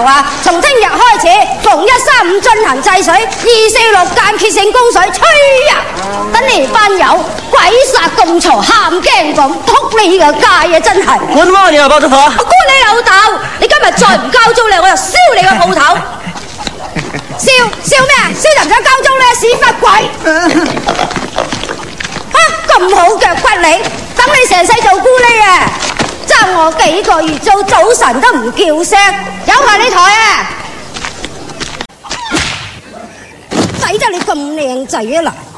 啊！從聽日開始，逢1、3、5進行制水，2、4、6間歇性供水，吹呀！等你班友鬼殺咁嘈，喊驚咁，仆你個街啊！真係我罵你啊，包租婆！ 我估你老豆！你今日再唔交租咧，我就燒你個鋪頭！燒咩啊？燒就唔使交租咧，屎忽鬼！咁好腳骨你，等你成世做咕喱啊！爭我幾個月租，早晨都唔叫聲，有埋你台啊！抵得你咁靚仔啊嗱！